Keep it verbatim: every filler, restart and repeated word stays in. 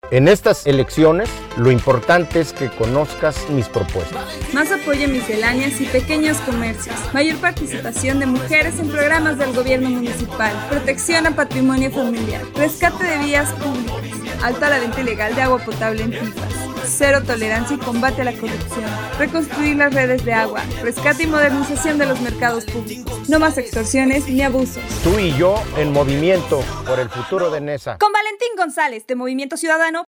En estas elecciones, lo importante es que conozcas mis propuestas. Más apoyo a misceláneas y pequeños comercios. Mayor participación de mujeres en programas del gobierno municipal. Protección a patrimonio familiar. Rescate de vías públicas. Alto a la venta ilegal de agua potable en pipas. Cero tolerancia y combate a la corrupción. Reconstruir las redes de agua. Rescate y modernización de los mercados públicos. No más extorsiones ni abusos. Tú y yo en movimiento por el futuro de Nesa. Con Valentín González, de Movimiento Ciudadano,